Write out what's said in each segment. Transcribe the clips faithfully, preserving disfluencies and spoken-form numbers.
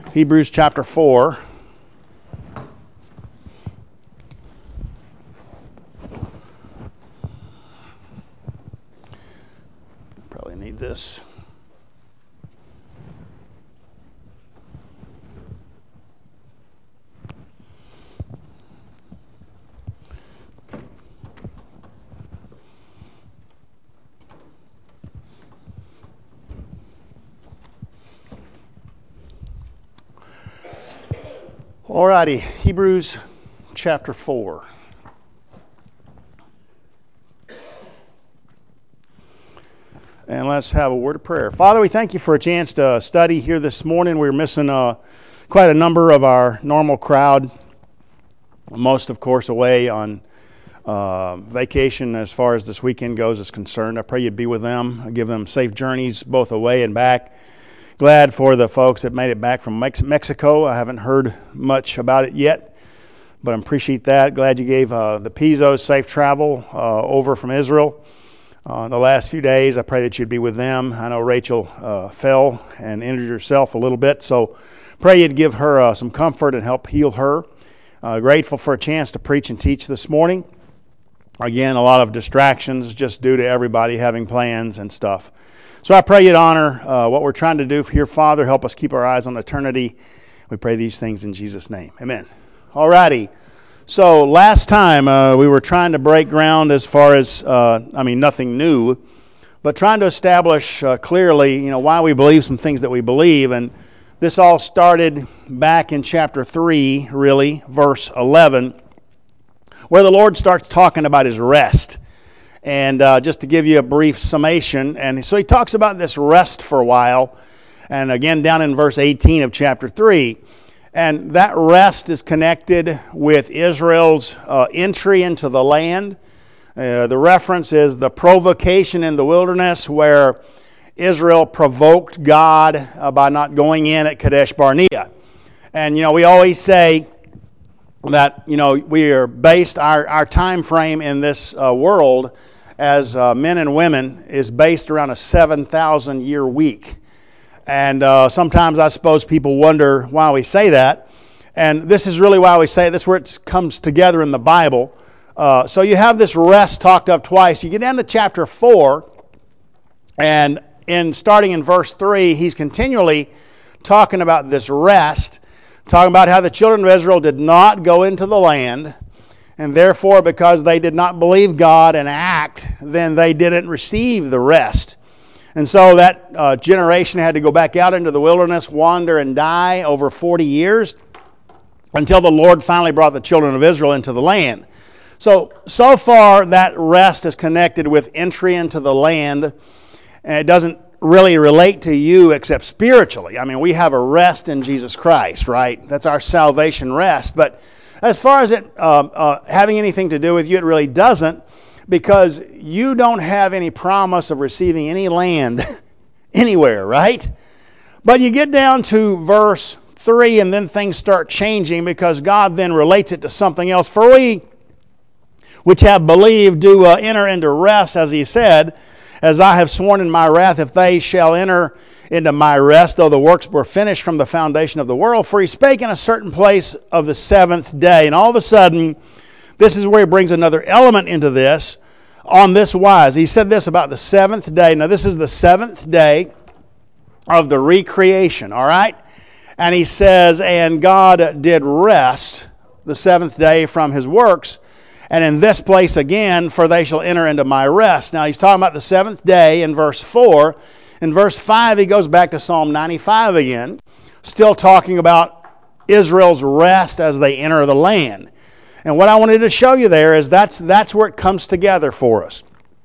Hebrews chapter four. Probably need this. Alrighty, Hebrews chapter four. And let's have a word of prayer. Father, we thank you for a chance to study here this morning. We're missing uh, quite a number of our normal crowd. Most, of course, away on uh, vacation as far as this weekend goes is concerned. I pray you'd be with them, give them safe journeys both away and back. Glad for the folks that made it back from Mex- Mexico. I haven't heard much about it yet, but I appreciate that. Glad you gave uh, the Pizzos safe travel uh, over from Israel uh, in the last few days. I pray that you'd be with them. I know Rachel uh, fell and injured herself a little bit, so pray you'd give her uh, some comfort and help heal her. Uh, grateful for a chance to preach and teach this morning. Again, a lot of distractions just due to everybody having plans and stuff. So I pray you'd honor uh, what we're trying to do here, Father. Help us keep our eyes on eternity. We pray these things in Jesus' name. Amen. All righty. So last time uh, we were trying to break ground as far as, uh, I mean, nothing new, but trying to establish uh, clearly, you know, why we believe some things that we believe. And this all started back in chapter three, really, verse eleven, where the Lord starts talking about his rest. And uh, just to give you a brief summation, and so he talks about this rest for a while, and again down in verse eighteen of chapter three, and that rest is connected with Israel's uh, entry into the land. Uh, the reference is the provocation in the wilderness, where Israel provoked God uh, by not going in at Kadesh Barnea. And you know, we always say that, you know, we are based, our, our time frame in this uh, world as uh, men and women is based around a seven thousand year week. And uh, sometimes I suppose people wonder why we say that. And this is really why we say it. This is where it comes together in the Bible. Uh, so you have this rest talked of twice. You get down to chapter four, and in starting in verse three, he's continually talking about this rest, talking about how the children of Israel did not go into the land, and therefore because they did not believe God and act, then they didn't receive the rest. And so that uh, generation had to go back out into the wilderness, wander and die over forty years until the Lord finally brought the children of Israel into the land. So, so far that rest is connected with entry into the land, and it doesn't really relate to you except spiritually. I mean, we have a rest in Jesus Christ, right? That's our salvation rest. But as far as it uh, uh, having anything to do with you, it really doesn't, because you don't have any promise of receiving any land anywhere, right? But you get down to verse three, and then things start changing, because God then relates it to something else. For we, which have believed, do uh, enter into rest, as he said, as I have sworn in my wrath, if they shall enter into my rest, though the works were finished from the foundation of the world. For he spake in a certain place of the seventh day. And all of a sudden, this is where he brings another element into this, on this wise. He said this about the seventh day. Now, this is the seventh day of the recreation, all right? And he says, and God did rest the seventh day from his works. And in this place again, for they shall enter into my rest. Now, he's talking about the seventh day in verse four. In verse five, he goes back to Psalm ninety-five again, still talking about Israel's rest as they enter the land. And what I wanted to show you there is that's, that's where it comes together for us.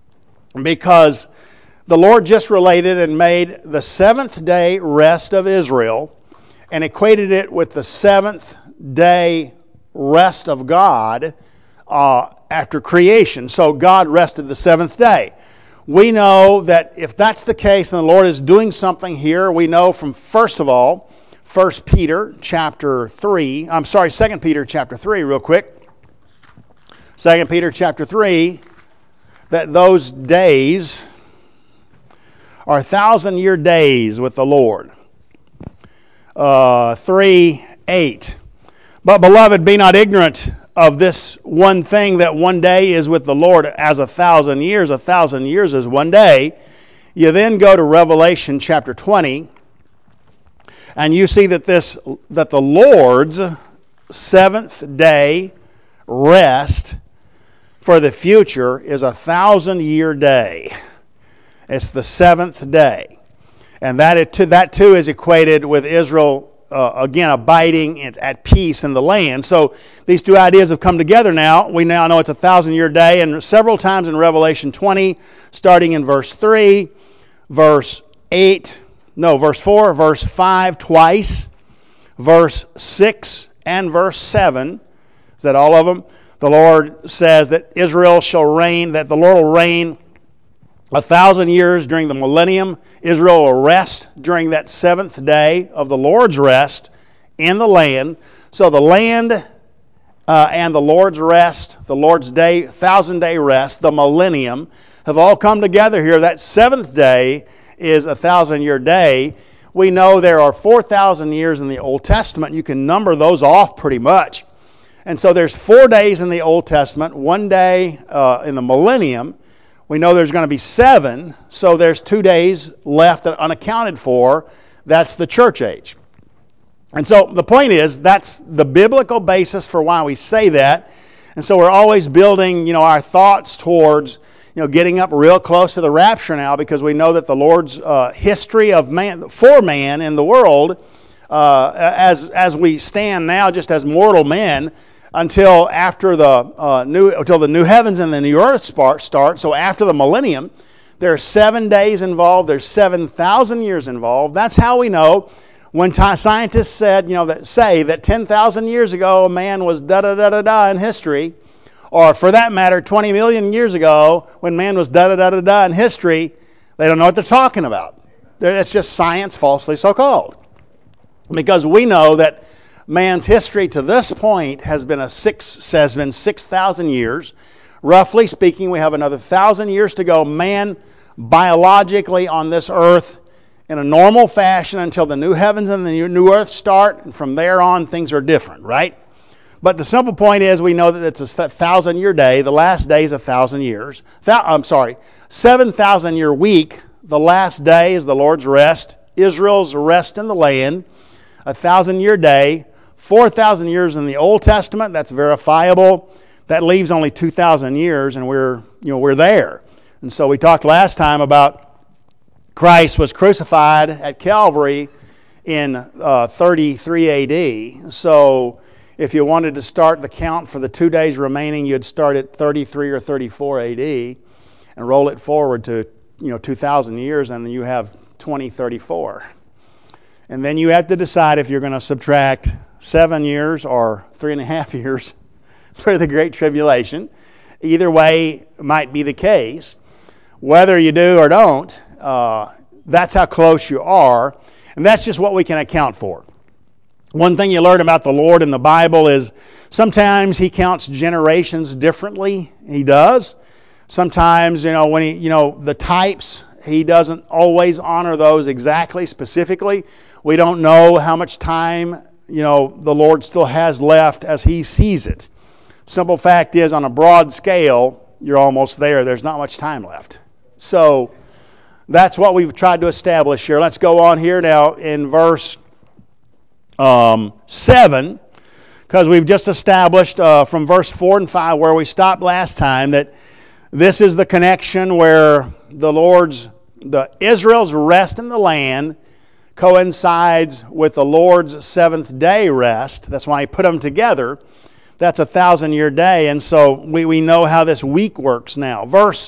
Because the Lord just related and made the seventh day rest of Israel and equated it with the seventh day rest of God uh, after creation. So God rested the seventh day. We know that if that's the case, then the Lord is doing something here. We know from, first of all, First Peter chapter three. I'm sorry, Second Peter chapter three, real quick. Second Peter chapter three, that those days are thousand-year days with the Lord. uh, three, eight. But beloved, be not ignorant of this one thing, that one day is with the Lord as a thousand years. A thousand years is one day. You then go to Revelation chapter twenty, and you see that this that the Lord's seventh day rest for the future is a thousand year day. It's the seventh day. And that, it, that too is equated with Israel, uh, again, abiding at peace in the land. So these two ideas have come together now. We now know it's a thousand year day. And several times in Revelation twenty, starting in verse three, verse eight, no, verse four, verse five twice, verse six, and verse seven. Is that all of them? The Lord says that Israel shall reign, that the Lord will reign a thousand years during the millennium. Israel will rest during that seventh day of the Lord's rest in the land. So the land uh, and the Lord's rest, the Lord's day, thousand day rest, the millennium, have all come together here. That seventh day is a thousand year day. We know there are four thousand years in the Old Testament. You can number those off pretty much. And so there's four days in the Old Testament, one day uh, in the millennium. We know there's going to be seven, so there's two days left that are unaccounted for. That's the church age. And so the point is, that's the biblical basis for why we say that. And so we're always building, you know, our thoughts towards, you know, getting up real close to the rapture now, because we know that the Lord's uh, history of man, for man in the world, uh, as as we stand now, just as mortal men, until after the uh, new until the new heavens and the new earth start. So after the millennium, there are seven days involved. There's seven thousand years involved. That's how we know. When t- scientists said, you know, that say that ten thousand years ago a man was da da da da da in history, or for that matter, twenty million years ago when man was da da da da da in history, they don't know what they're talking about. It's just science, falsely so called, because we know that man's history to this point has been a six has been six thousand years. Roughly speaking, we have another thousand years to go. Man, biologically on this earth, in a normal fashion until the new heavens and the new earth start, and from there on things are different, right? But the simple point is, we know that it's a thousand year day. The last day is a thousand years. Thou, I'm sorry, seven thousand year week. The last day is the Lord's rest. Israel's rest in the land. A thousand year day. four thousand years in the Old Testament, that's verifiable. That leaves only two thousand years, and we're, you know, we're there. And so we talked last time about Christ was crucified at Calvary in uh, thirty-three A D. So if you wanted to start the count for the two days remaining, you'd start at thirty-three or thirty-four A D and roll it forward to, you know, two thousand years, and then you have twenty thirty-four. And then you have to decide if you're going to subtract seven years or three and a half years for the Great Tribulation. Either way might be the case. Whether you do or don't, uh, that's how close you are. And that's just what we can account for. One thing you learn about the Lord in the Bible is sometimes He counts generations differently. He does. Sometimes, you know, when He, you know, the types, He doesn't always honor those exactly, specifically. We don't know how much time, you know, the Lord still has left as He sees it. Simple fact is, on a broad scale, you're almost there. There's not much time left. So that's what we've tried to establish here. Let's go on here now in verse um, seven, because we've just established uh, from verse four and five, where we stopped last time, that this is the connection where the Lord's, the Israel's rest in the land coincides with the Lord's seventh day rest. That's why He put them together. That's a thousand year day. And so we, we know how this week works now. Verse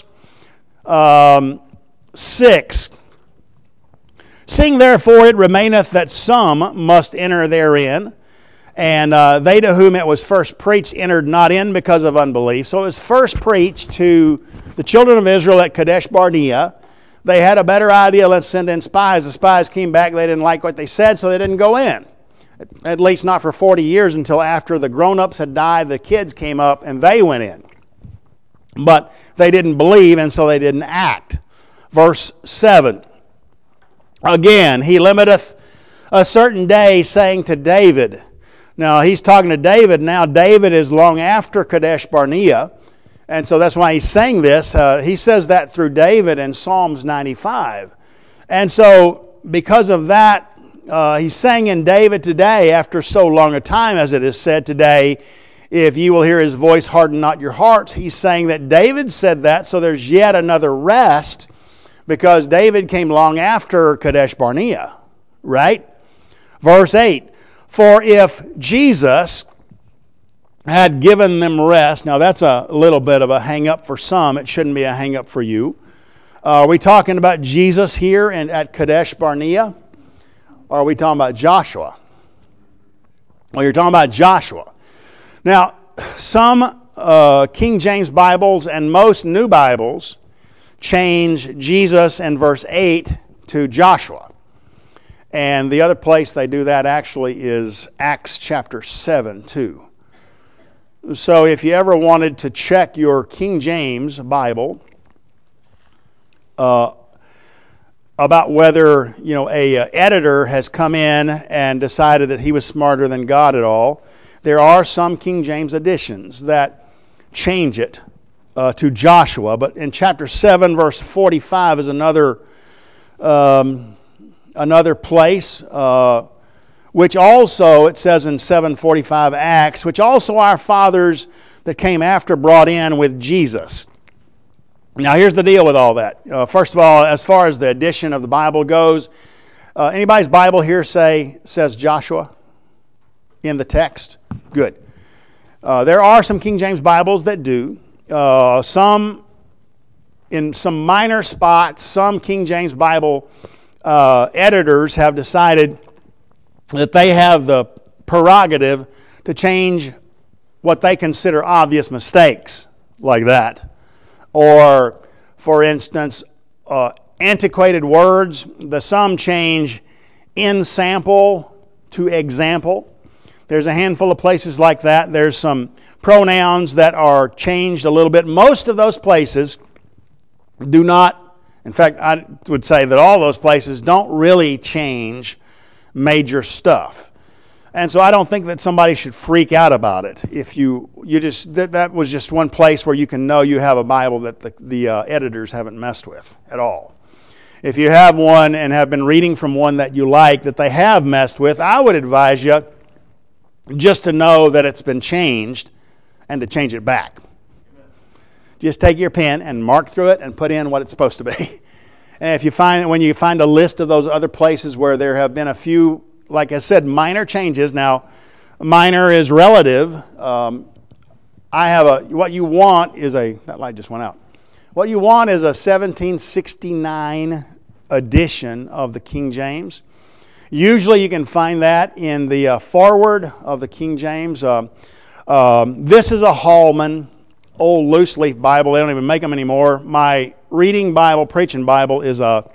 um, six. Seeing therefore it remaineth that some must enter therein, and uh, they to whom it was first preached entered not in because of unbelief. So it was first preached to the children of Israel at Kadesh Barnea. They had a better idea, let's send in spies. The spies came back, they didn't like what they said, so they didn't go in. At least not for forty years, until after the grown-ups had died, the kids came up and they went in. But they didn't believe, and so they didn't act. Verse seven. Again, He limiteth a certain day saying to David. Now, he's talking to David. Now, David is long after Kadesh Barnea. And so that's why he's saying this. Uh, he says that through David in Psalms ninety-five. And so because of that, uh, he's saying in David today, after so long a time, as it is said today, if you will hear his voice, harden not your hearts. He's saying that David said that, so there's yet another rest, because David came long after Kadesh Barnea, right? Verse eight, for if Jesus had given them rest, now that's a little bit of a hang-up for some, it shouldn't be a hang-up for you. Uh, are we talking about Jesus here and at Kadesh Barnea? Or are we talking about Joshua? Well, you're talking about Joshua. Now, some uh, King James Bibles and most new Bibles change Jesus in verse eight to Joshua. And the other place they do that actually is Acts chapter seven, too. So if you ever wanted to check your King James Bible uh, about whether, you know, a uh, editor has come in and decided that he was smarter than God at all, there are some King James editions that change it uh, to Joshua. But in chapter seven, verse forty-five is another um, another place, uh, which also, it says in seven forty-five Acts, which also our fathers that came after brought in with Jesus. Now, here's the deal with all that. Uh, first of all, as far as the edition of the Bible goes, uh, anybody's Bible here say says Joshua in the text? Good. Uh, there are some King James Bibles that do. Uh, some, in some minor spots, some King James Bible uh, editors have decided that they have the prerogative to change what they consider obvious mistakes like that. Or, for instance, uh, antiquated words, the some change in sample to example. There's a handful of places like that. There's some pronouns that are changed a little bit. Most of those places do not, in fact, I would say that all those places don't really change major stuff. And so I don't think that somebody should freak out about it. If you, you just, that, that was just one place where you can know you have a Bible that the, the uh, editors haven't messed with at all. If you have one and have been reading from one that you like that they have messed with, I would advise you just to know that it's been changed and to change it back. Just take your pen and mark through it and put in what it's supposed to be. And if you find, when you find a list of those other places where there have been a few, like I said, minor changes. Now, minor is relative. Um, I have a, what you want is a, that light just went out. What you want is a seventeen sixty-nine edition of the King James. Usually you can find that in the uh, foreword of the King James. Uh, um, this is a Hallman, old loose leaf Bible. They don't even make them anymore. My reading Bible, preaching Bible is a,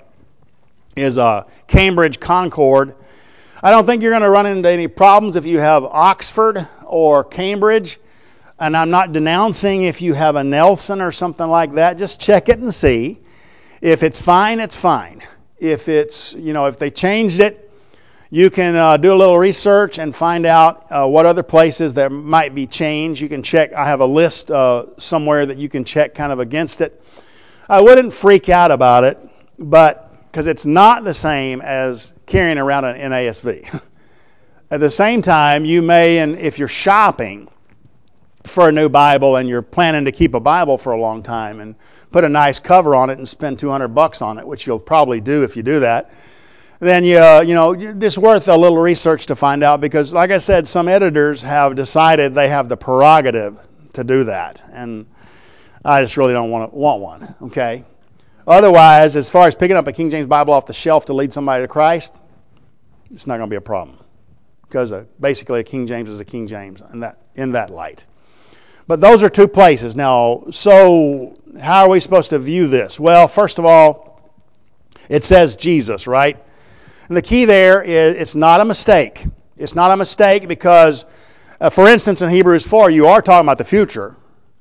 is a Cambridge Concord. I don't think you're going to run into any problems if you have Oxford or Cambridge. And I'm not denouncing if you have a Nelson or something like that. Just check it and see. If it's fine, it's fine. If it's, you know, if they changed it, you can uh, do a little research and find out uh, what other places there might be changed. You can check. I have a list uh, somewhere that you can check kind of against it. I wouldn't freak out about it, but because it's not the same as carrying around an N A S V. At the same time, you may, and if you're shopping for a new Bible and you're planning to keep a Bible for a long time and put a nice cover on it and spend two hundred bucks on it, which you'll probably do if you do that, then you, uh, you know, it's worth a little research to find out, because like I said, some editors have decided they have the prerogative to do that. And I just really don't want to, want one, okay? Otherwise, as far as picking up a King James Bible off the shelf to lead somebody to Christ, it's not going to be a problem, because uh, basically a King James is a King James in that, in that light. But those are two places. Now, so how are we supposed to view this? Well, first of all, it says Jesus, right? And the key there is it's not a mistake. It's not a mistake because, uh, for instance, in Hebrews four, you are talking about the future.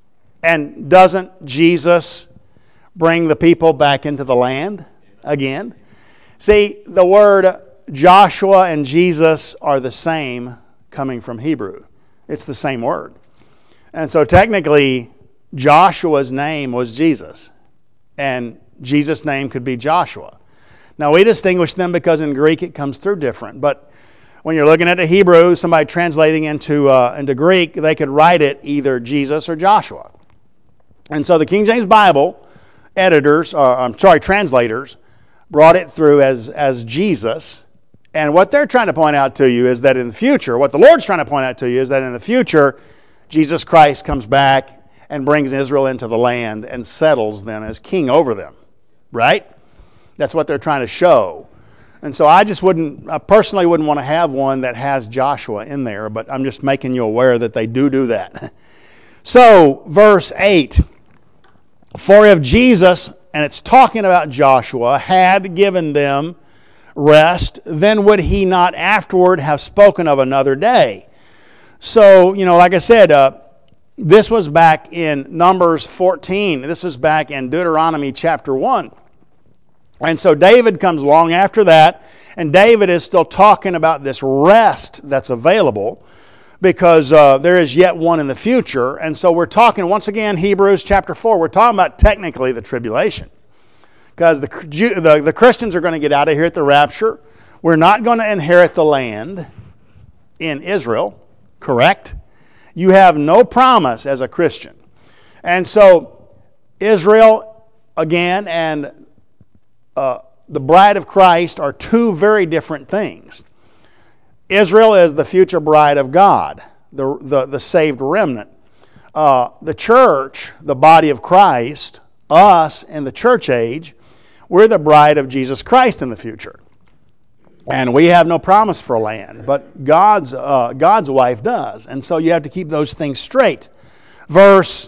And doesn't Jesus bring the people back into the land again? See, the word Joshua and Jesus are the same coming from Hebrew. It's the same word. And so technically, Joshua's name was Jesus, and Jesus' name could be Joshua. Now, we distinguish them because in Greek it comes through different, but when you're looking at the Hebrew, somebody translating into, uh, into Greek, they could write it either Jesus or Joshua. And so the King James Bible editors, uh, I'm sorry, translators, brought it through as, as Jesus. And what they're trying to point out to you is that in the future, what the Lord's trying to point out to you is that in the future, Jesus Christ comes back and brings Israel into the land and settles them as king over them. Right? That's what they're trying to show. And so I just wouldn't, I personally wouldn't want to have one that has Joshua in there, but I'm just making you aware that they do do that. So, verse eight, for if Jesus, and it's talking about Joshua, had given them rest, then would he not afterward have spoken of another day? So, you know, like I said, uh, this was back in Numbers fourteen. This was back in Deuteronomy chapter one. And so David comes along after that, and David is still talking about this rest that's available because uh, there is yet one in the future. And so we're talking, once again, Hebrews chapter four, we're talking about technically the tribulation. Because the, the, the Christians are going to get out of here at the rapture. We're not going to inherit the land in Israel, correct? You have no promise as a Christian. And so Israel, again, and Uh, the bride of Christ are two very different things. Israel is the future bride of God, the, the, the saved remnant. Uh, the church, the body of Christ, us in the church age, we're the bride of Jesus Christ in the future. And we have no promise for land, but God's, uh, God's wife does. And so you have to keep those things straight. Verse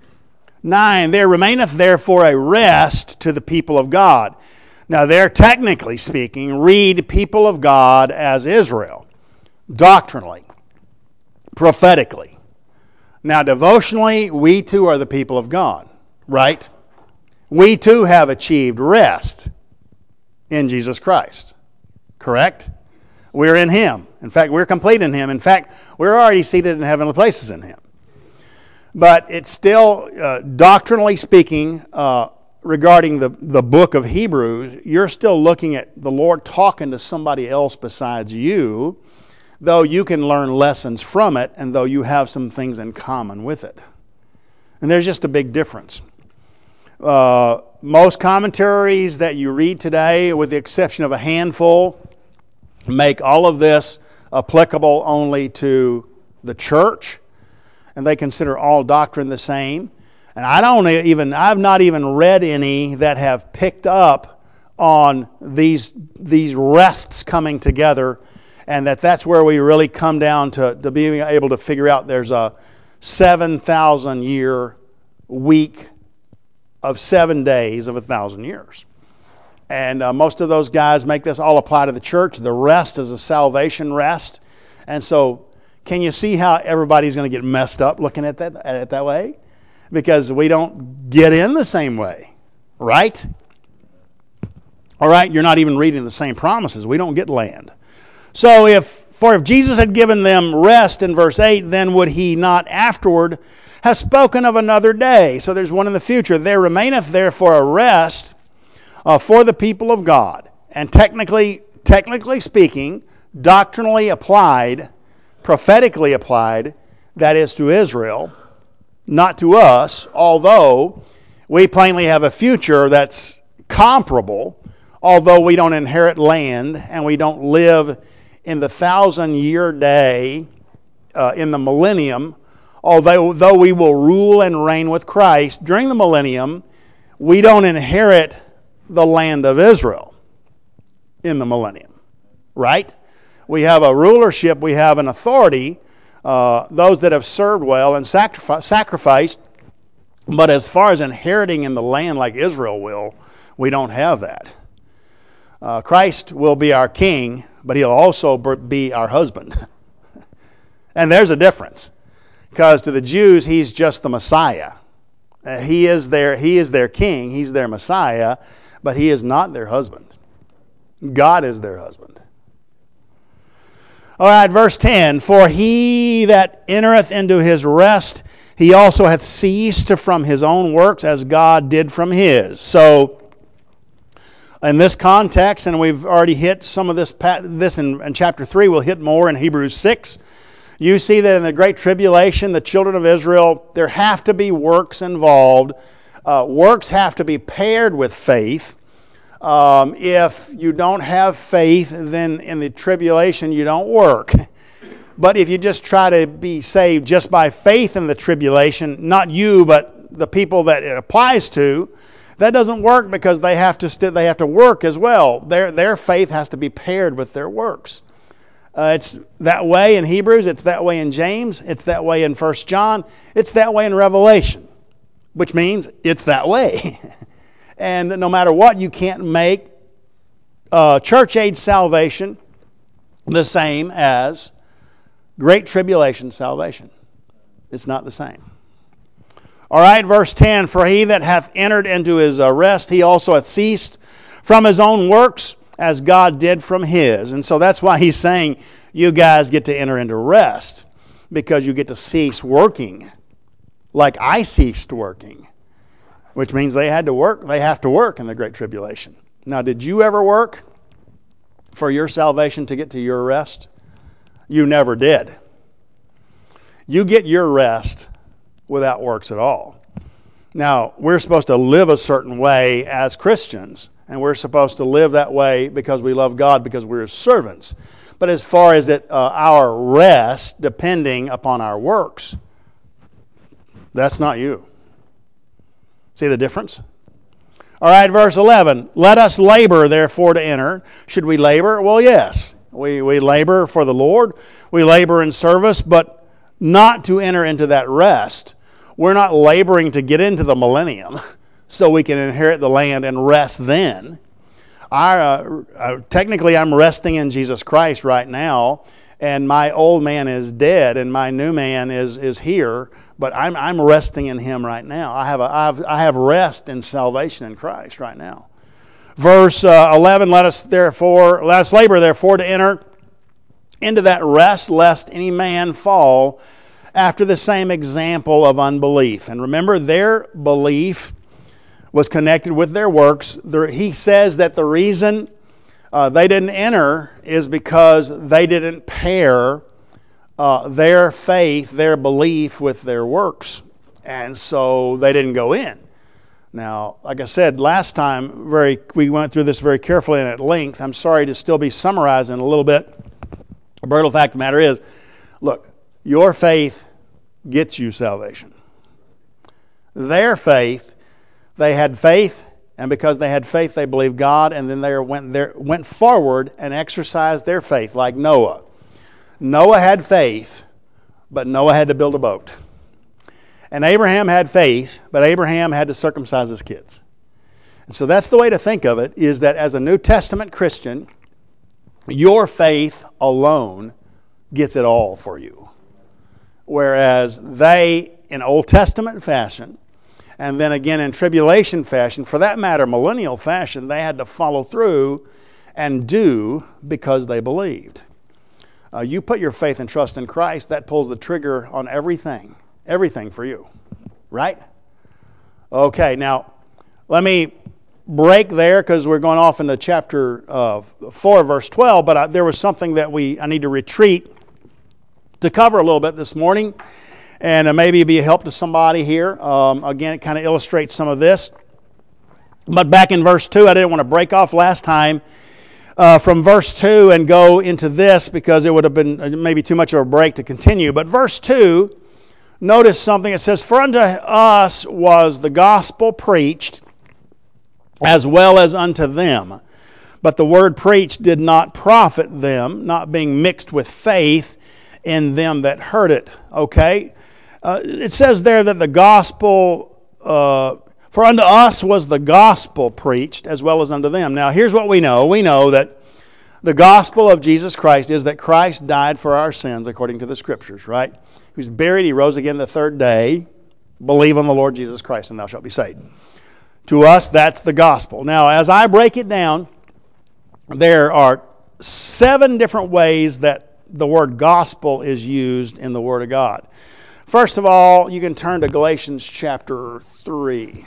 nine, there remaineth therefore a rest to the people of God. Now, there, technically speaking, read people of God as Israel, doctrinally, prophetically. Now, devotionally, we too are the people of God, right? We too have achieved rest in Jesus Christ, correct? We're in Him. In fact, we're complete in Him. In fact, we're already seated in heavenly places in Him. But it's still, uh, doctrinally speaking, uh, regarding the, the book of Hebrews, you're still looking at the Lord talking to somebody else besides you, though you can learn lessons from it and though you have some things in common with it. And there's just a big difference. Uh, most commentaries that you read today, with the exception of a handful, make all of this applicable only to the church, and they consider all doctrine the same. And I don't even, I've not even read any that have picked up on these, these rests coming together, and that that's where we really come down to, to being able to figure out there's a seven thousand year week of seven days of a thousand years. And uh, most of those guys make this all apply to the church. The rest is a salvation rest. And so can you see how everybody's going to get messed up looking at that, at it that way? Because we don't get in the same way, right? All right, you're not even reading the same promises. We don't get land. So if, for if Jesus had given them rest in verse eight, then would he not afterward have spoken of another day? So there's one in the future. There remaineth therefore a rest uh, for the people of God. And technically, technically speaking, doctrinally applied, prophetically applied, that is to Israel, not to us, although we plainly have a future that's comparable, although we don't inherit land and we don't live in the thousand-year day, uh, in the millennium, although though we will rule and reign with Christ during the millennium, we don't inherit the land of Israel in the millennium, right? We have a rulership, we have an authority, Uh, those that have served well and sacrifice, sacrificed, but as far as inheriting in the land like Israel will, we don't have that. Uh, Christ will be our king, but he'll also be our husband. And there's a difference, because to the Jews, he's just the Messiah. Uh, he is their, he is their king, he's their Messiah, but he is not their husband. God is their husband. All right, verse ten. For he that entereth into his rest, he also hath ceased from his own works as God did from his. So, in this context, and we've already hit some of this, this in, in chapter three, we'll hit more in Hebrews six. You see that in the Great Tribulation, the children of Israel, there have to be works involved. Uh, works have to be paired with faith. Um, if you don't have faith, then in the tribulation you don't work. But if you just try to be saved just by faith in the tribulation, not you, but the people that it applies to, that doesn't work because they have to st- they have to work as well. Their their faith has to be paired with their works. Uh, it's that way in Hebrews. It's that way in James. It's that way in First John. It's that way in Revelation, which means it's that way. And no matter what, you can't make uh, church age salvation the same as Great Tribulation salvation. It's not the same. All right, verse ten, for he that hath entered into his uh, rest, he also hath ceased from his own works, as God did from his. And so that's why he's saying you guys get to enter into rest, because you get to cease working like I ceased working, which means they had to work. They have to work in the Great Tribulation. Now, did you ever work for your salvation to get to your rest? You never did. You get your rest without works at all. Now, we're supposed to live a certain way as Christians, and we're supposed to live that way because we love God, because we're His servants. But as far as it, uh, our rest depending upon our works, that's not you. See the difference? All right, verse eleven. Let us labor, therefore, to enter. Should we labor? Well, yes. We, we labor for the Lord. We labor in service, but not to enter into that rest. We're not laboring to get into the millennium so we can inherit the land and rest then. Our, uh, uh, technically, I'm resting in Jesus Christ right now, and my old man is dead, and my new man is is here. But I'm I'm resting in Him right now. I have a I have, I have rest in salvation in Christ right now. Verse uh, eleven. Let us therefore let us labor therefore to enter into that rest, lest any man fall after the same example of unbelief. And remember, their belief was connected with their works. He says that the reason uh, they didn't enter is because they didn't pair uh, their faith, their belief with their works. And so they didn't go in. Now, like I said last time, very we went through this very carefully and at length. I'm sorry to still be summarizing a little bit. The brutal fact of the matter is, look, your faith gets you salvation. Their faith, they had faith, and because they had faith, they believed God, and then they went there, went forward and exercised their faith, like Noah. Noah had faith, but Noah had to build a boat. And Abraham had faith, but Abraham had to circumcise his kids. And so that's the way to think of it, is that as a New Testament Christian, your faith alone gets it all for you. Whereas they, in Old Testament fashion, and then again in tribulation fashion, for that matter, millennial fashion, they had to follow through and do because they believed. Uh, you put your faith and trust in Christ, that pulls the trigger on everything. Everything for you. Right? Okay, now, let me break there because we're going off into chapter uh, four, verse twelve, but I, there was something that we I need to retreat to cover a little bit this morning, and uh, maybe be a help to somebody here. Um, again, it kind of illustrates some of this. But back in verse two, I didn't want to break off last time uh, from verse two and go into this because it would have been maybe too much of a break to continue. But verse two, notice something. It says, "For unto us was the gospel preached, as well as unto them. But the word preached did not profit them, not being mixed with faith in them that heard it." Okay? Uh, it says there that the gospel, uh, for unto us was the gospel preached, as well as unto them. Now, here's what we know. We know that the gospel of Jesus Christ is that Christ died for our sins, according to the Scriptures, right? He was buried, He rose again the third day. Believe on the Lord Jesus Christ, and thou shalt be saved. To us, that's the gospel. Now, as I break it down, there are seven different ways that the word gospel is used in the Word of God. First of all, you can turn to Galatians chapter three.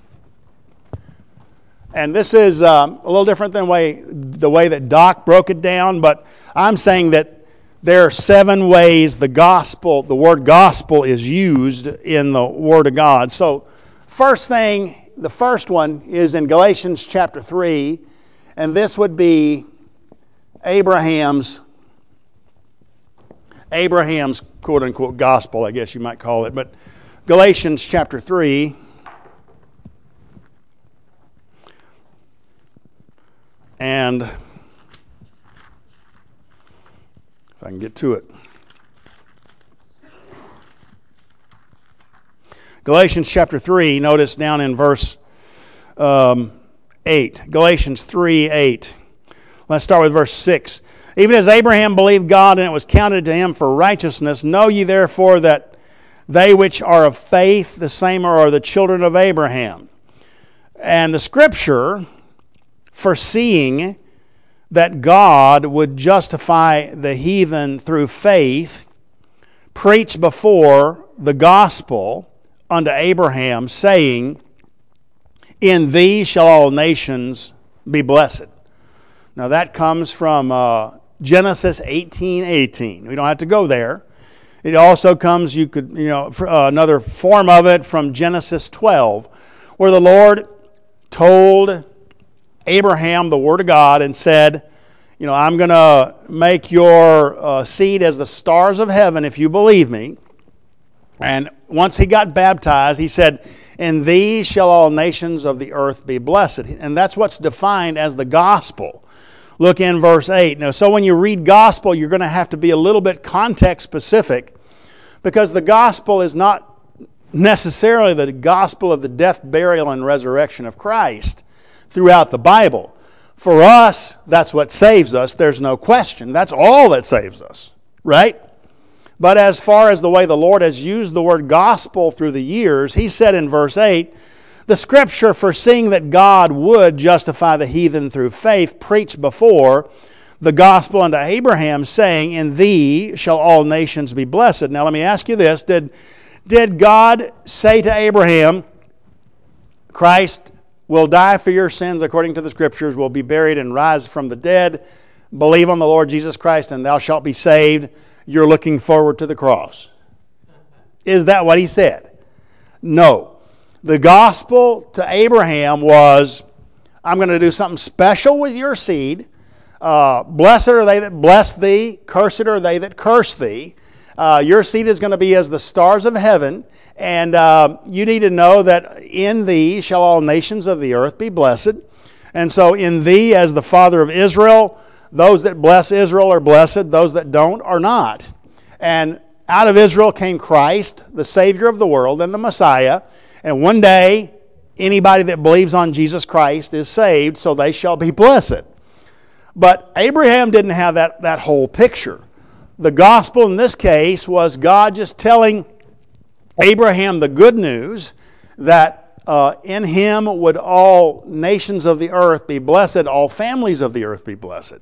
And this is um, a little different than way, the way that Doc broke it down, but I'm saying that there are seven ways the gospel, the word gospel is used in the Word of God. So first thing, the first one is in Galatians chapter three, and this would be Abraham's, Abraham's quote-unquote gospel, I guess you might call it. But Galatians chapter three, and if I can get to it. Galatians chapter three, notice down in verse um, eight. Galatians three, eight. Let's start with verse six. Even as Abraham believed God, and it was counted to him for righteousness, know ye therefore that they which are of faith, the same are the children of Abraham. And the Scripture, foreseeing that God would justify the heathen through faith, preached before the gospel unto Abraham, saying, in thee shall all nations be blessed. Now that comes from uh, Genesis eighteen eighteen. We don't have to go there. It also comes, you could, you know, uh, another form of it from Genesis twelve, where the Lord told Abraham the Word of God and said, you know, I'm going to make your uh, seed as the stars of heaven if you believe me. And once he got baptized, he said, in these shall all nations of the earth be blessed. And that's what's defined as the gospel. Look in verse eight. Now, so when you read gospel, you're going to have to be a little bit context specific, because the gospel is not necessarily the gospel of the death, burial, and resurrection of Christ throughout the Bible. For us, that's what saves us. There's no question. That's all that saves us, right? But as far as the way the Lord has used the word gospel through the years, he said in verse eight, the Scripture, foreseeing that God would justify the heathen through faith, preached before the gospel unto Abraham, saying, in thee shall all nations be blessed. Now let me ask you this. Did, did God say to Abraham, Christ will die for your sins according to the Scriptures, will be buried and rise from the dead, believe on the Lord Jesus Christ and thou shalt be saved? You're looking forward to the cross. Is that what he said? No. The gospel to Abraham was, I'm going to do something special with your seed. Uh, blessed are they that bless thee. Cursed are they that curse thee. Uh, your seed is going to be as the stars of heaven. And uh, you need to know that in thee shall all nations of the earth be blessed. And so in thee, as the father of Israel, those that bless Israel are blessed. Those that don't are not. And out of Israel came Christ, the Savior of the world and the Messiah. And one day, anybody that believes on Jesus Christ is saved, so they shall be blessed. But Abraham didn't have that, that whole picture. The gospel in this case was God just telling Abraham the good news that uh, in him would all nations of the earth be blessed, all families of the earth be blessed.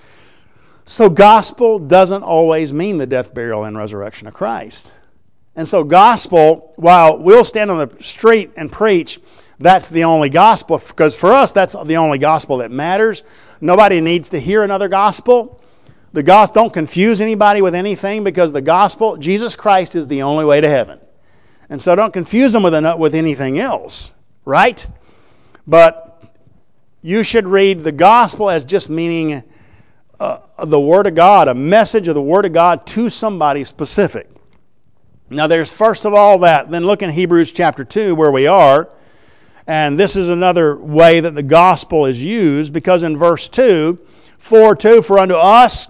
So gospel doesn't always mean the death, burial, and resurrection of Christ. And so gospel, while we'll stand on the street and preach, that's the only gospel, because for us that's the only gospel that matters. Nobody needs to hear another gospel. The gospel, don't confuse anybody with anything, because the gospel, Jesus Christ is the only way to heaven. And so don't confuse them with, an, with anything else, right? But you should read the gospel as just meaning uh, the Word of God, a message of the Word of God to somebody specific. Now there's first of all that. Then look in Hebrews chapter two where we are. And this is another way that the gospel is used, because in verse two, four two, for unto us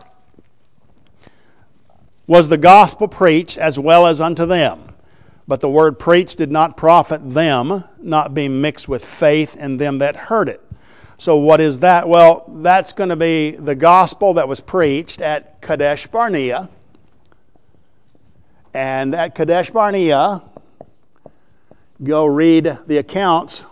was the gospel preached as well as unto them. But the word preached did not profit them, not being mixed with faith in them that heard it. So what is that? Well, that's going to be the gospel that was preached at Kadesh Barnea. And at Kadesh Barnea, go read the accounts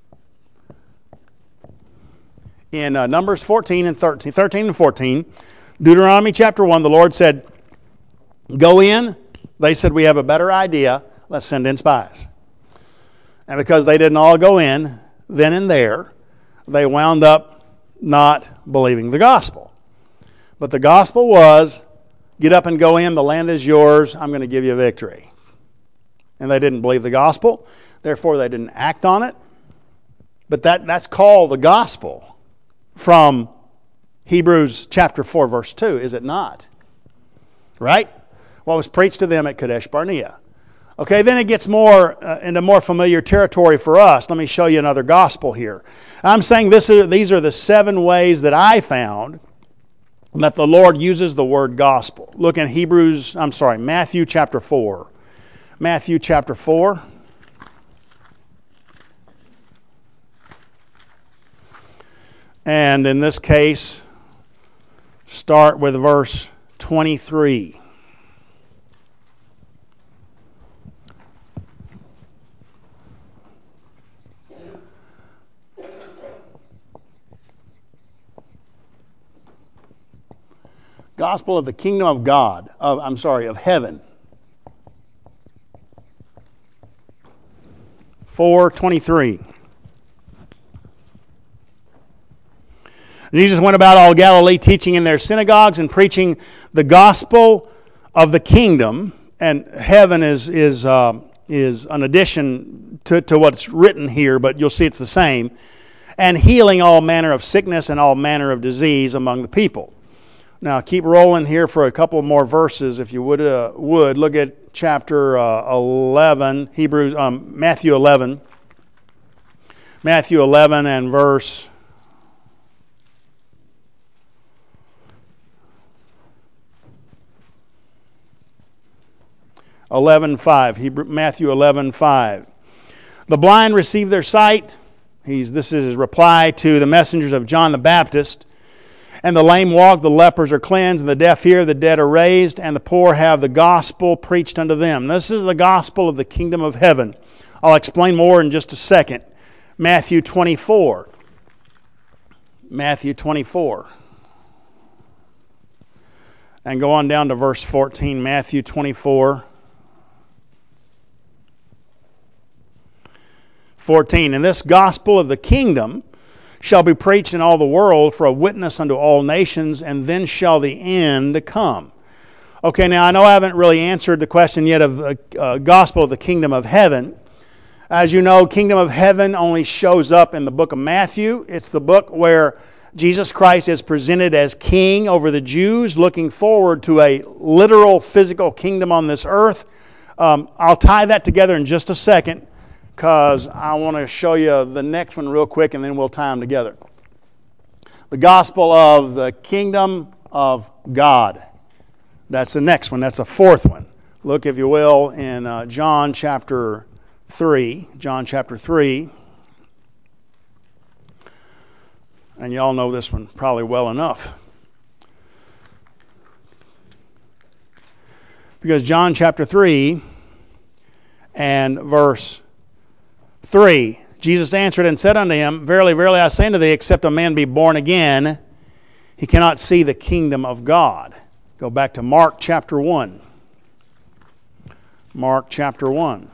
in uh, Numbers fourteen and thirteen, thirteen and fourteen. Deuteronomy chapter one, the Lord said, go in. They said, we have a better idea. Let's send in spies. And because they didn't all go in then and there, they wound up not believing the gospel. But the gospel was, get up and go in. The land is yours. I'm going to give you victory. And they didn't believe the gospel. Therefore, they didn't act on it. But that, that's called the gospel from Hebrews chapter four, verse two, is it not? Right? What was preached to them at Kadesh Barnea. Okay, then it gets more uh, into more familiar territory for us. Let me show you another gospel here. I'm saying this is, these are the seven ways that I found that the Lord uses the word gospel. Look in Hebrews, I'm sorry, Matthew chapter four. Matthew chapter four. And in this case, start with verse twenty-three. Gospel of the kingdom of God, of, I'm sorry, of heaven. four twenty-three. Jesus went about all Galilee, teaching in their synagogues and preaching the gospel of the kingdom. And heaven is is uh, is an addition to, to what's written here, but you'll see it's the same. And healing all manner of sickness and all manner of disease among the people. Now keep rolling here for a couple more verses, if you would. Uh, would look at chapter uh, eleven, Hebrews, um, Matthew eleven, Matthew eleven and verse. eleven five, Hebrew, Matthew eleven five. The blind receive their sight. He's, this is his reply to the messengers of John the Baptist. And the lame walk, the lepers are cleansed, and the deaf hear, the dead are raised, and the poor have the gospel preached unto them. This is the gospel of the kingdom of heaven. I'll explain more in just a second. Matthew twenty-four. Matthew twenty-four. And go on down to verse fourteen, Matthew twenty-four. fourteen. And this gospel of the kingdom shall be preached in all the world for a witness unto all nations, and then shall the end come. Okay, now I know I haven't really answered the question yet of the uh, gospel of the kingdom of heaven. As you know, kingdom of heaven only shows up in the book of Matthew. It's the book where Jesus Christ is presented as king over the Jews, looking forward to a literal physical kingdom on this earth. Um, I'll tie that together in just a second, because I want to show you the next one real quick, and then we'll tie them together. The gospel of the kingdom of God. That's the next one. That's the fourth one. Look, if you will, in uh, John chapter three. John chapter three. And y'all know this one probably well enough. Because John chapter three and verse three, Jesus answered and said unto him, Verily, verily, I say unto thee, except a man be born again, he cannot see the kingdom of God. Go back to Mark chapter one. Mark chapter one.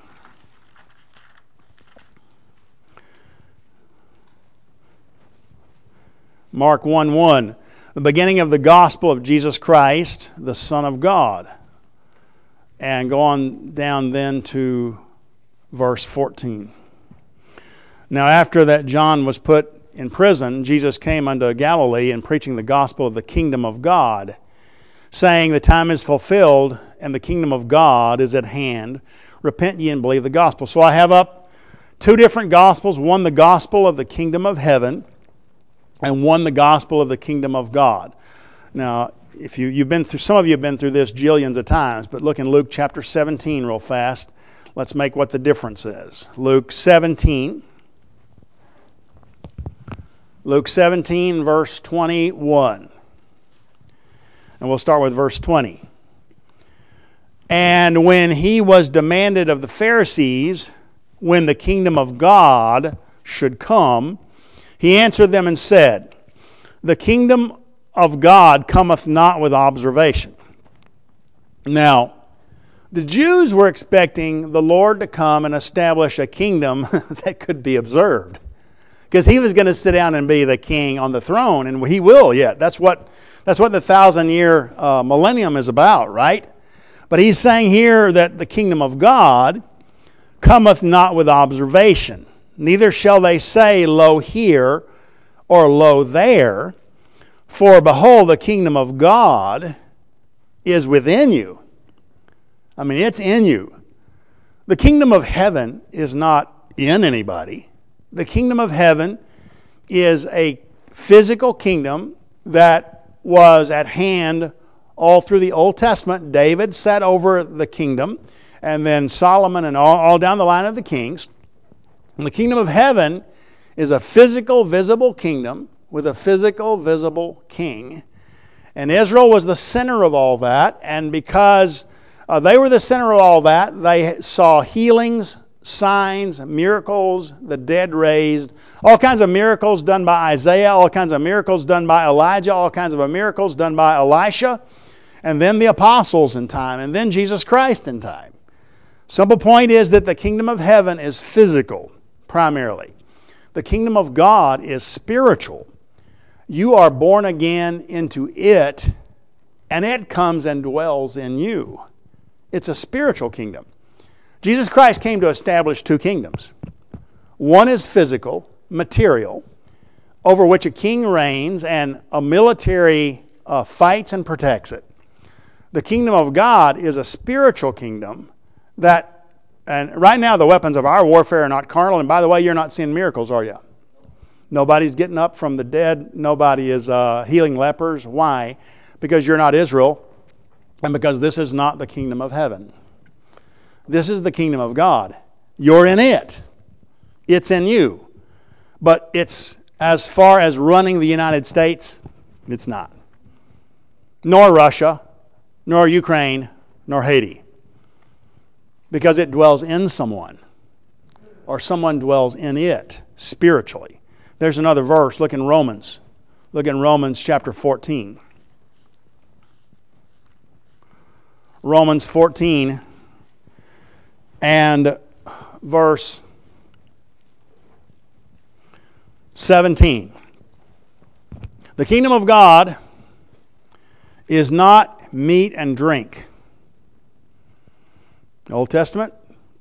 Mark one one. The beginning of the gospel of Jesus Christ, the Son of God. And go on down then to verse fourteen. Now after that John was put in prison, Jesus came unto Galilee and preaching the gospel of the kingdom of God, saying, The time is fulfilled, and the kingdom of God is at hand. Repent ye and believe the gospel. So I have up two different gospels. One, the gospel of the kingdom of heaven, and one, the gospel of the kingdom of God. Now, if you, you've been through, some of you have been through this jillions of times, but look in Luke chapter seventeen real fast. Let's make what the difference is. Luke seventeen. Luke seventeen, verse twenty-one. And we'll start with verse twenty. And when he was demanded of the Pharisees when the kingdom of God should come, he answered them and said, The kingdom of God cometh not with observation. Now, the Jews were expecting the Lord to come and establish a kingdom that could be observed. Because he was going to sit down and be the king on the throne, and he will yet. That's what, that's what the thousand-year uh, millennium is about, right? But he's saying here that the kingdom of God cometh not with observation. Neither shall they say, Lo here, or Lo there. For behold, the kingdom of God is within you. I mean, it's in you. The kingdom of heaven is not in anybody. The kingdom of heaven is a physical kingdom that was at hand all through the Old Testament. David sat over the kingdom, and then Solomon and all, all down the line of the kings. And the kingdom of heaven is a physical, visible kingdom with a physical, visible king. And Israel was the center of all that, and because Uh, they were the center of all that. They saw healings, signs, miracles, the dead raised, all kinds of miracles done by Isaiah, all kinds of miracles done by Elijah, all kinds of miracles done by Elisha, and then the apostles in time, and then Jesus Christ in time. Simple point is that the kingdom of heaven is physical, primarily. The kingdom of God is spiritual. You are born again into it, and it comes and dwells in you. It's a spiritual kingdom. Jesus Christ came to establish two kingdoms. One is physical, material, over which a king reigns and a military uh, fights and protects it. The kingdom of God is a spiritual kingdom that, and right now the weapons of our warfare are not carnal, and by the way, you're not seeing miracles, are you? Nobody's getting up from the dead. Nobody is uh, healing lepers. Why? Because you're not Israel. And because this is not the kingdom of heaven. This is the kingdom of God. You're in it. It's in you. But it's, as far as running the United States, it's not. Nor Russia, nor Ukraine, nor Haiti. Because it dwells in someone. Or someone dwells in it, spiritually. There's another verse. Look in Romans. Look in Romans chapter fourteen. Romans fourteen and verse seventeen. The kingdom of God is not meat and drink. Old Testament,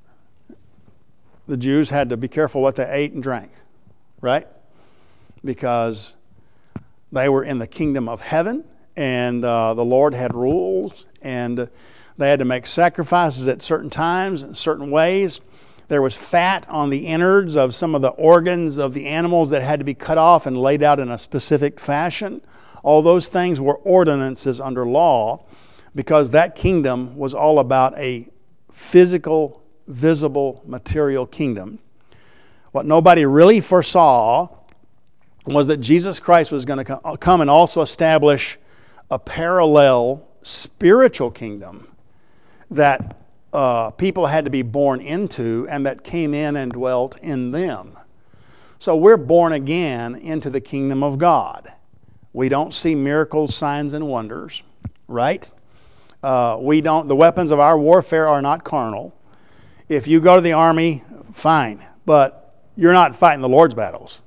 the Jews had to be careful what they ate and drank, right? Because they were in the kingdom of heaven, and uh, the Lord had rules, and they had to make sacrifices at certain times in certain ways. There was fat on the innards of some of the organs of the animals that had to be cut off and laid out in a specific fashion. All those things were ordinances under law, because that kingdom was all about a physical, visible, material kingdom. What nobody really foresaw was that Jesus Christ was going to come and also establish a parallel spiritual kingdom that uh, people had to be born into, and that came in and dwelt in them. So we're born again into the kingdom of God. We don't see miracles, signs, and wonders, right? Uh, we don't. The weapons of our warfare are not carnal. If you go to the army, fine, but you're not fighting the Lord's battles.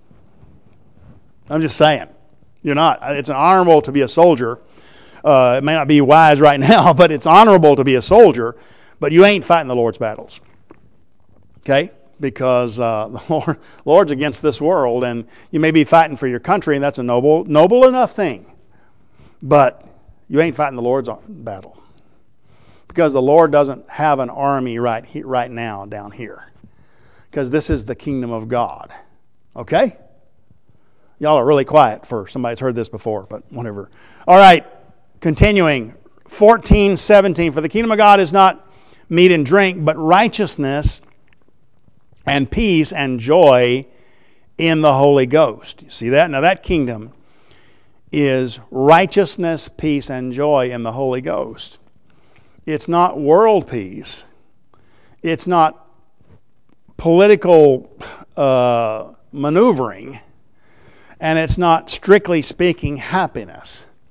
I'm just saying, you're not. It's an honorable to be a soldier. Uh, it may not be wise right now, but it's honorable to be a soldier. But you ain't fighting the Lord's battles, okay? Because uh, the Lord, Lord's against this world, and you may be fighting for your country, and that's a noble, noble enough thing. But you ain't fighting the Lord's battle, because the Lord doesn't have an army right he, right now down here, because this is the kingdom of God. Okay? Y'all are really quiet for somebody that's heard this before, but whatever. All right, continuing. fourteen seventeen. For the kingdom of God is not meat and drink, but righteousness and peace and joy in the Holy Ghost. You see that? Now that kingdom is righteousness, peace, and joy in the Holy Ghost. It's not world peace. It's not political uh, maneuvering. And it's not, strictly speaking, happiness.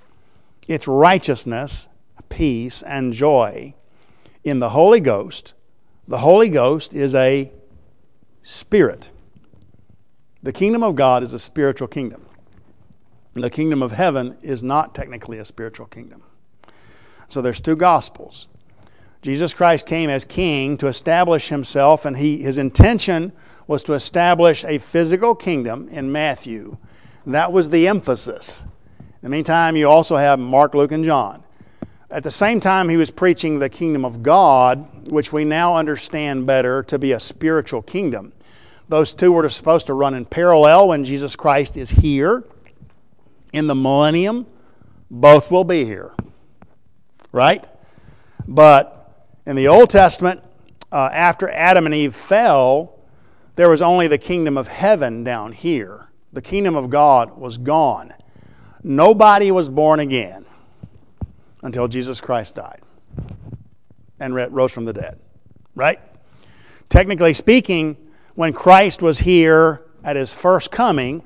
It's righteousness, peace, and joy in the Holy Ghost. The Holy Ghost is a spirit. The kingdom of God is a spiritual kingdom. The kingdom of heaven is not technically a spiritual kingdom. So there's two gospels. Jesus Christ came as king to establish himself, and he, his intention was to establish a physical kingdom in Matthew. That was the emphasis. In the meantime, you also have Mark, Luke, and John. At the same time, he was preaching the kingdom of God, which we now understand better to be a spiritual kingdom. Those two were supposed to run in parallel when Jesus Christ is here. In the millennium, both will be here. Right? But in the Old Testament, uh, after Adam and Eve fell, there was only the kingdom of heaven down here. The kingdom of God was gone. Nobody was born again until Jesus Christ died and rose from the dead. Right? Technically speaking, when Christ was here at his first coming,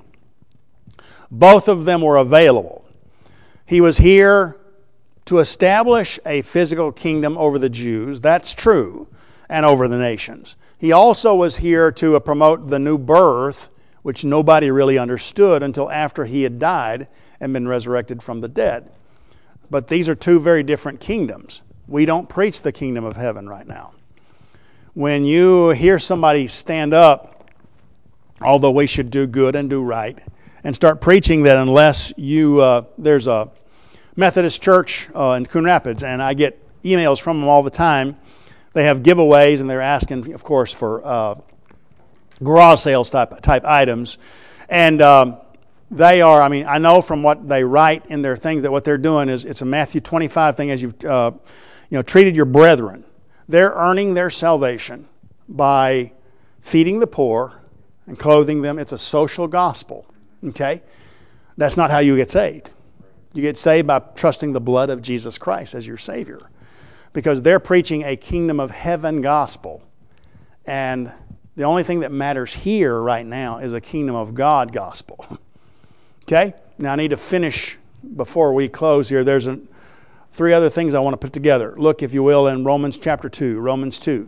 both of them were available. He was here to establish a physical kingdom over the Jews, that's true, and over the nations. He also was here to promote the new birth, which nobody really understood until after he had died and been resurrected from the dead. But these are two very different kingdoms. We don't preach the kingdom of heaven right now. When you hear somebody stand up, although we should do good and do right, and start preaching that unless you, uh, there's a Methodist church uh, in Coon Rapids, and I get emails from them all the time. They have giveaways, and they're asking, of course, for uh, garage sales type type items. And um, they are, I mean, I know from what they write in their things that what they're doing is it's a Matthew twenty-five thing, as you've uh, you know treated your brethren. They're earning their salvation by feeding the poor and clothing them. It's a social gospel. Okay, that's not how you get saved. You get saved by trusting the blood of Jesus Christ as your Savior. Because they're preaching a kingdom of heaven gospel. And the only thing that matters here right now is a kingdom of God gospel. Okay? Now I need to finish before we close here. There's a, three other things I want to put together. Look, if you will, in Romans chapter two. Romans two.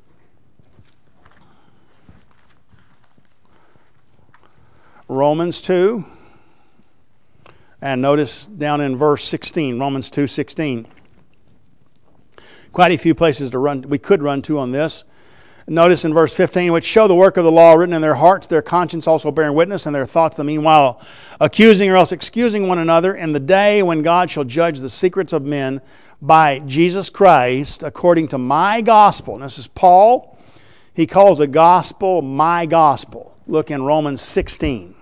Romans two. And notice down in verse sixteen, Romans two sixteen. Quite a few places to run. We could run to on this. Notice in verse fifteen, which show the work of the law written in their hearts, their conscience also bearing witness, and their thoughts the meanwhile accusing or else excusing one another, in the day when God shall judge the secrets of men by Jesus Christ, according to my gospel. And this is Paul. He calls a gospel my gospel. Look in Romans sixteen.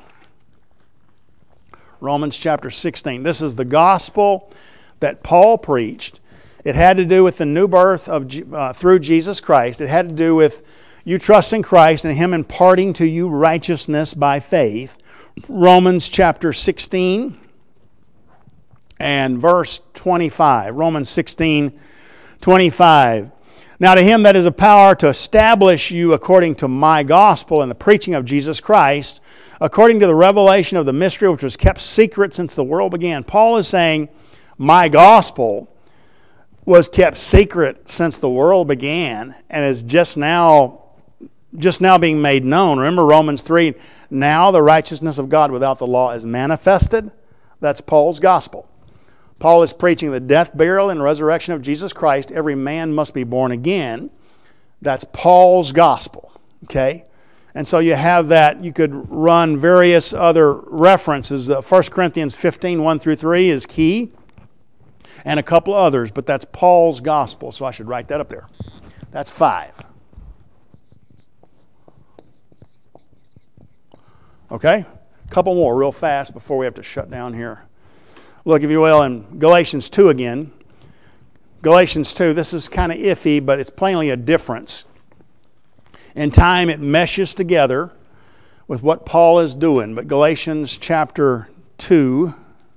Romans chapter sixteen. This is the gospel that Paul preached. It had to do with the new birth of uh, through Jesus Christ. It had to do with you trusting Christ and Him imparting to you righteousness by faith. Romans chapter sixteen and verse twenty-five. Romans sixteen, twenty-five. Now to Him that is a power to establish you according to my gospel and the preaching of Jesus Christ, according to the revelation of the mystery which was kept secret since the world began. Paul is saying, my gospel was kept secret since the world began and is just now, just now being made known. Remember Romans three, now the righteousness of God without the law is manifested. That's Paul's gospel. Paul is preaching the death, burial, and resurrection of Jesus Christ. Every man must be born again. That's Paul's gospel. Okay? And so you have that. You could run various other references. Uh, First Corinthians fifteen, one through three is key. And a couple others. But that's Paul's gospel. So I should write that up there. That's five. Okay? A couple more real fast before we have to shut down here. Look, if you will, in Galatians two again. Galatians two, this is kind of iffy, but it's plainly a difference. In time, it meshes together with what Paul is doing. But Galatians chapter two.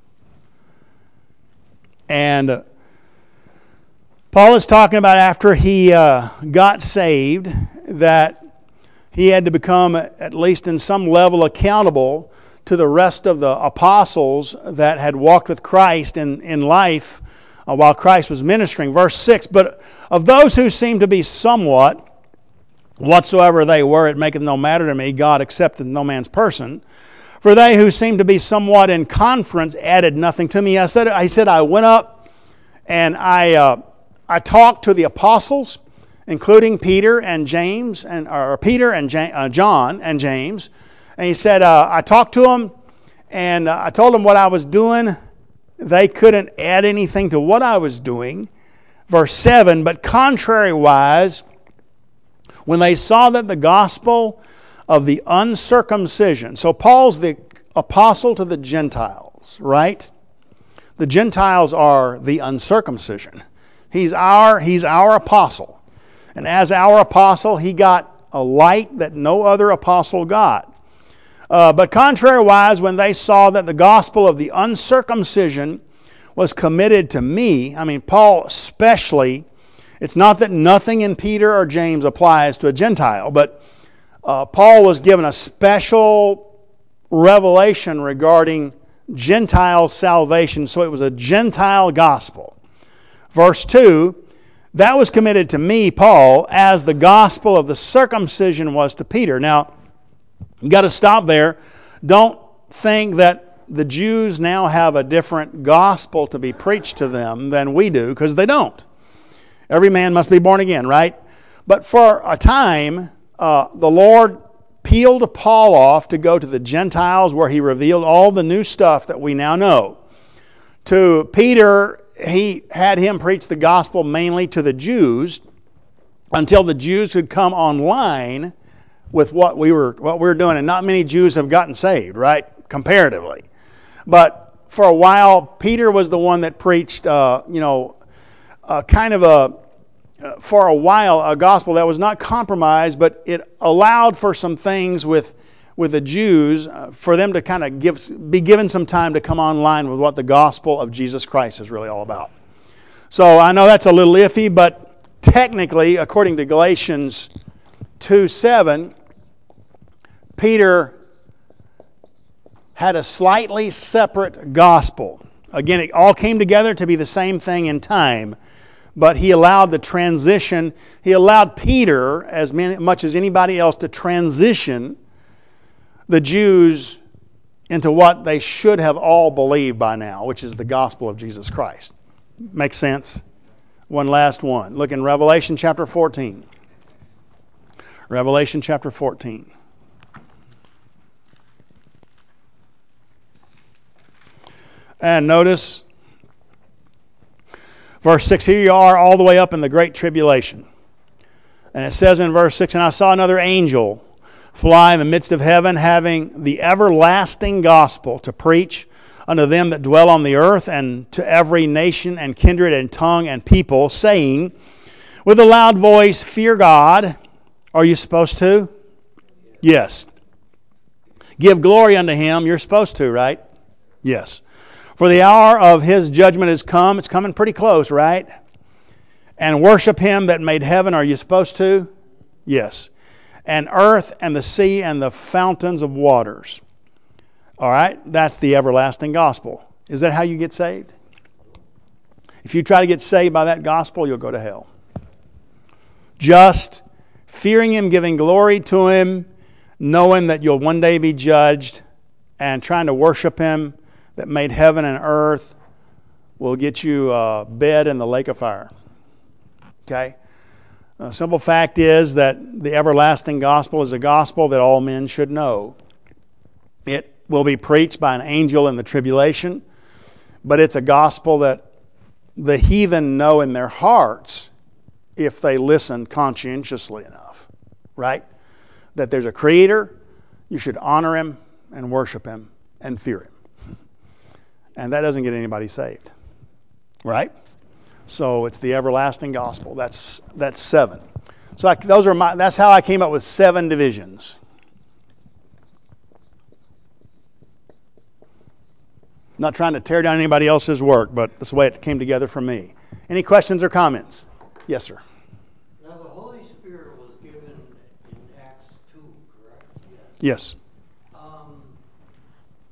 And Paul is talking about after he uh, got saved, that he had to become, at least in some level, accountable to the rest of the apostles that had walked with Christ in, in life uh, while Christ was ministering. Verse six, but of those who seem to be somewhat, whatsoever they were, it maketh no matter to me, God accepteth no man's person. For they who seemed to be somewhat in conference added nothing to me. I said, I said I went up and I uh, I talked to the apostles, including Peter and James, and or Peter and James, uh, John and James. And he said, uh, I talked to them, and uh, I told them what I was doing. They couldn't add anything to what I was doing. Verse seven, but contrariwise, when they saw that the gospel of the uncircumcision, so Paul's the apostle to the Gentiles, right? The Gentiles are the uncircumcision. He's our, he's our apostle. And as our apostle, he got a light that no other apostle got. Uh, but contrariwise, when they saw that the gospel of the uncircumcision was committed to me, I mean, Paul especially, it's not that nothing in Peter or James applies to a Gentile, but uh, Paul was given a special revelation regarding Gentile salvation, so it was a Gentile gospel. Verse two, that was committed to me, Paul, as the gospel of the circumcision was to Peter. Now, you got to stop there. Don't think that the Jews now have a different gospel to be preached to them than we do, because they don't. Every man must be born again, right? But for a time, uh, the Lord peeled Paul off to go to the Gentiles, where he revealed all the new stuff that we now know. To Peter, he had him preach the gospel mainly to the Jews until the Jews could come online with what we were what we were doing. And not many Jews have gotten saved, right? Comparatively. But for a while, Peter was the one that preached, uh, you know, uh, kind of a, uh, for a while, a gospel that was not compromised, but it allowed for some things with with the Jews, uh, for them to kind of give, be given some time to come online with what the gospel of Jesus Christ is really all about. So I know that's a little iffy, but technically, according to Galatians two seven, Peter had a slightly separate gospel. Again, it all came together to be the same thing in time, but he allowed the transition. He allowed Peter, as much as anybody else, to transition the Jews into what they should have all believed by now, which is the gospel of Jesus Christ. Makes sense? One last one. Look in Revelation chapter fourteen. Revelation chapter fourteen. And notice verse six, here you are all the way up in the great tribulation. And it says in verse six, and I saw another angel fly in the midst of heaven, having the everlasting gospel to preach unto them that dwell on the earth, and to every nation and kindred and tongue and people, saying with a loud voice, fear God. Are you supposed to? Yes. Give glory unto Him. You're supposed to, right? Yes. For the hour of His judgment is come. It's coming pretty close, right? And worship Him that made heaven. Are you supposed to? Yes. And earth and the sea and the fountains of waters. All right? That's the everlasting gospel. Is that how you get saved? If you try to get saved by that gospel, you'll go to hell. Just fearing Him, giving glory to Him, knowing that you'll one day be judged, and trying to worship Him that made heaven and earth will get you a bed in the lake of fire. Okay? The simple fact is that the everlasting gospel is a gospel that all men should know. It will be preached by an angel in the tribulation, but it's a gospel that the heathen know in their hearts if they listen conscientiously enough, right? That there's a Creator, you should honor Him and worship Him and fear Him. And that doesn't get anybody saved, right? So it's the everlasting gospel. That's that's seven. So I, those are my. That's how I came up with seven divisions. Not trying to tear down anybody else's work, but that's the way it came together for me. Any questions or comments? Yes, sir. Now the Holy Spirit was given in Acts two, correct? Yes. Um,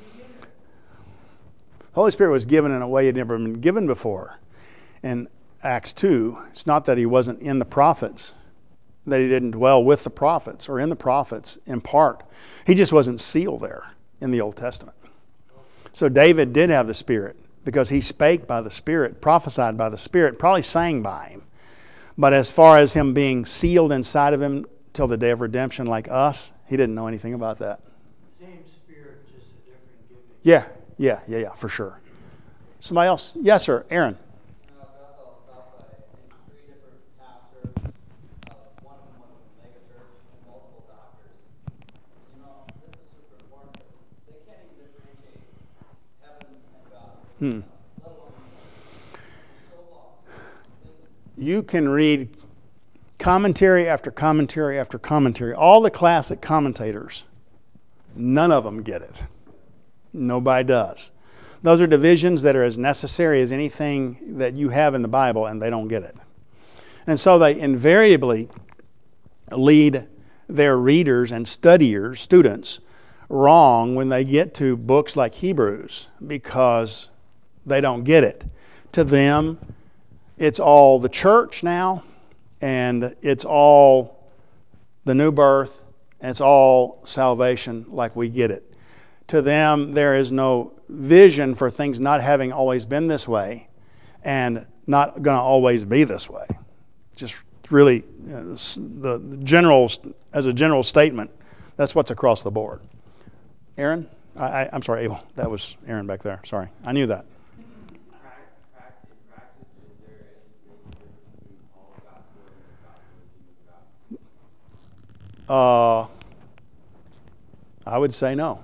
The Holy Spirit was given in a way it had never been given before. In Acts two, it's not that he wasn't in the prophets, that he didn't dwell with the prophets or in the prophets in part. He just wasn't sealed there in the Old Testament. So David did have the Spirit because he spake by the Spirit, prophesied by the Spirit, probably sang by him. But as far as him being sealed inside of him till the day of redemption like us, he didn't know anything about that. Same Spirit, just a different giving. Yeah, yeah, yeah, yeah, for sure. Somebody else? Yes, sir. Aaron. You know, Bethel is taught by, I think, three different pastors. Uh, one of them was a mega church and multiple doctors. You know, this is super important because they can't even differentiate heaven and God. Hmm. Let alone it's so lost. You can read commentary after commentary after commentary. All the classic commentators, none of them get it. Nobody does. Those are divisions that are as necessary as anything that you have in the Bible, and they don't get it. And so they invariably lead their readers and studiers, students, wrong when they get to books like Hebrews because they don't get it. To them, it's all the church now, and it's all the new birth, and it's all salvation like we get it. To them, there is no vision for things not having always been this way and not going to always be this way. Just really, uh, the, the general, as a general statement, that's what's across the board. Aaron? I, I, I'm sorry, Abel. That was Aaron back there. Sorry. I knew that. Uh, I would say no.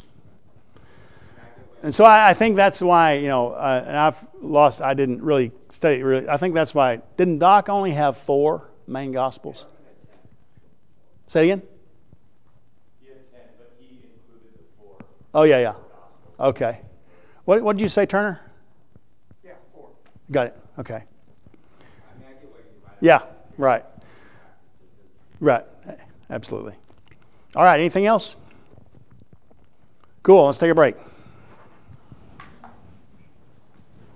And so I, I think that's why, you know, uh, and I've lost, I didn't really study it really. I think that's why, didn't Doc only have four main Gospels? Say it again? He had ten, but he included the four. Oh, yeah, yeah. Okay. What what did you say, Turner? Yeah, four. Got it. Okay. I mean, I get what you mean. Yeah, right. Right. Absolutely. All right, anything else? Cool, let's take a break.